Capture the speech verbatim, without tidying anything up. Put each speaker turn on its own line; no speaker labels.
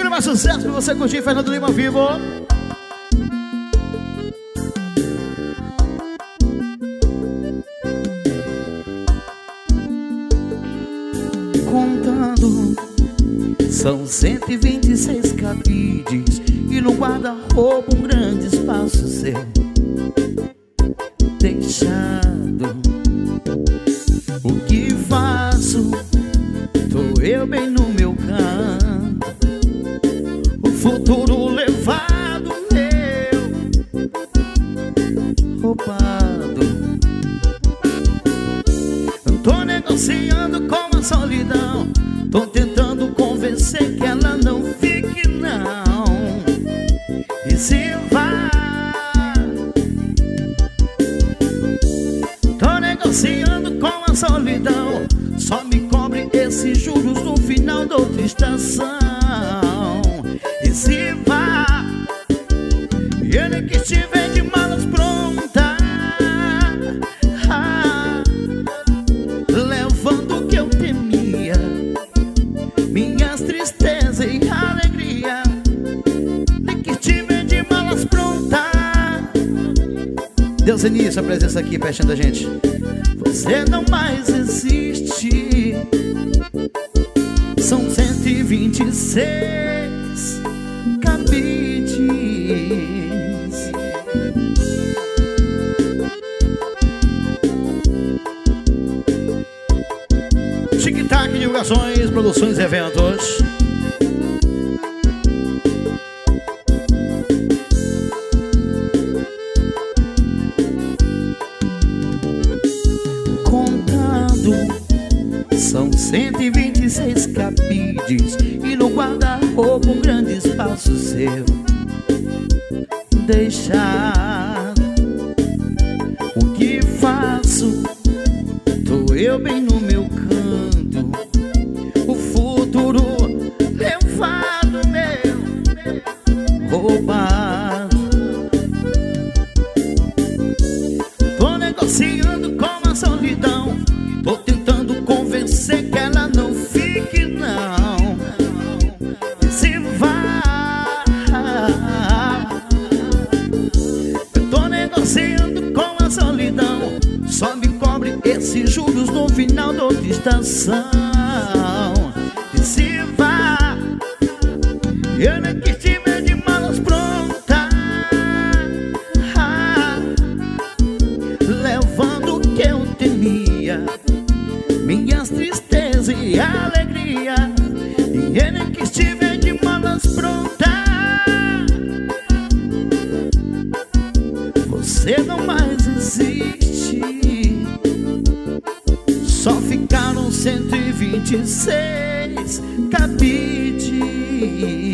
Segura mais sucesso pra você curtir Fernando Lima ao vivo. Contando, são cento e vinte e seis cabides e no guarda-roupa um grande espaço seu deixado. O que faço? Tô eu bem no meu canto, o futuro levado meu, roubado. Eu tô negociando com a solidão, tô tentando convencer que ela não fique não, e se vá. Tô negociando com a solidão, só me cobre esses juros no final da outra estação, e se vá. E ele que estiver de malas prontas, ah, levando o que eu temia, minhas tristezas e alegria. Ele que estiver de malas prontas. Deus início a presença aqui pertinho da gente. Você não mais existe. São cento e vinte e seis cabides. Tic-tac, divulgações, produções e eventos. São cento e vinte e seis cabides e no guarda-roupa um grande espaço seu deixado. O que faço? Tô eu bem no meu canto, o futuro levado meu, roubado. Tô negociando com a solidão, tô tentando convencer que ela não fique não, e se vá. Eu tô negociando com a solidão, só me cobre esses juros no final da outra estação, e se vá. Eu nem que estiver de malas prontas, ah, levando o que eu temia, minhas tristezas e alegria. E ele que estiver de malas prontas, você não mais existe. Só ficaram cento e vinte e seis cabides.